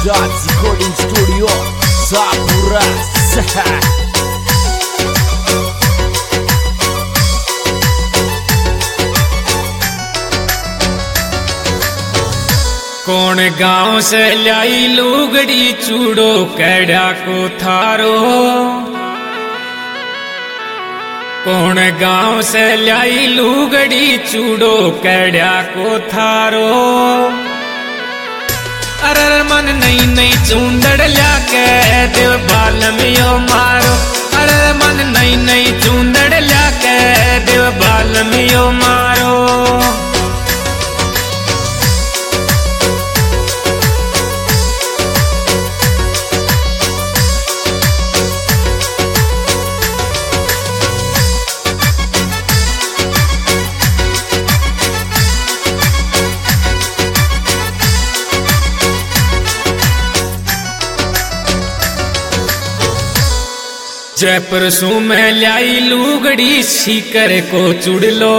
Gods Recording Studio Sapura कौन गांव से लाई लुगड़ी चूड़ो कैड़ा को थारो। कौन गांव से लाई लुगड़ी चूड़ो कैड़ा को थारो। अरे मन नई नई चूंदड़ ल्या के देव बाल में यो मारो। अरे मन नई नई चूंदड़ ल्या के देव बाल में यो मारो। जयपुर सू में लाई लुगड़ी सीकर को चुड़ लो।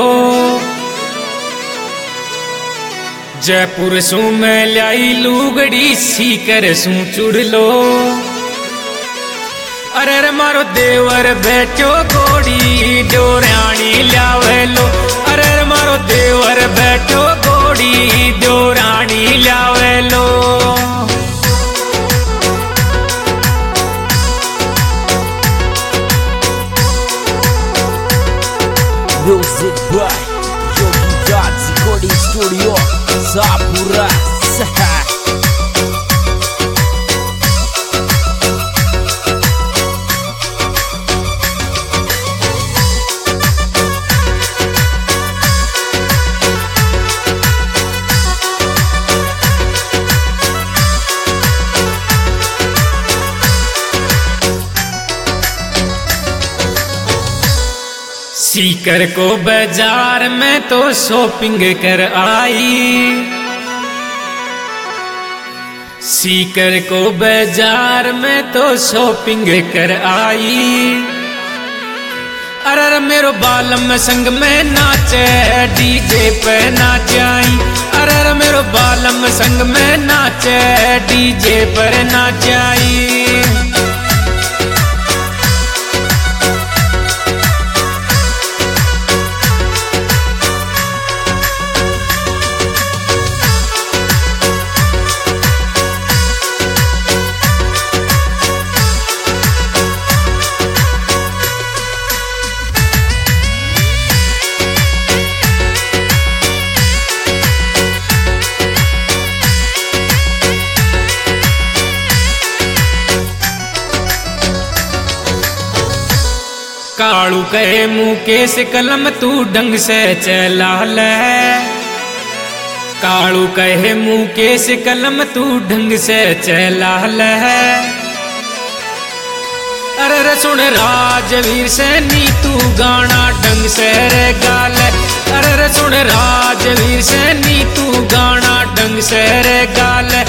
जयपुर सू में लाई लुगड़ी सीकर सू चुड़ लो। अरे मारो देवर बैठो घोड़ी डोरानी लावे लो। अरे मारो देवर बैठो घोड़ी डोरानी लावे लो। Music by Yogi Gods Recording Studio Sapura Sikar को बाजार में तो शॉपिंग कर आई। सीकर को बाजार में तो शॉपिंग कर आई। अरे मेरो बालम संग में नाचे डीजे पे नाचाई। अरे मेरो बालम संग में नाचे डीजे पर नाचाई। कालू कहे मुकेश कलम तू ढंग से चला ले। कालू कहे मुकेश कलम तू ढंग से चला ले। अरे सुन राजवीर से नी तू गाना ढंग से रे गाले। अरे सुन राजवीर से नी तू गाना ढंग से रे गाले।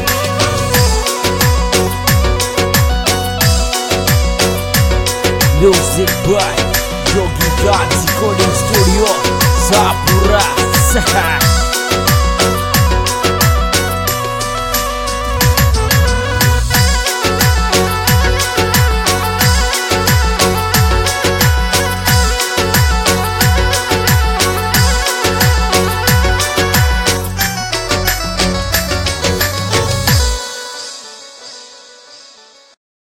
Music by Yogi Gods Recording Studio Sapura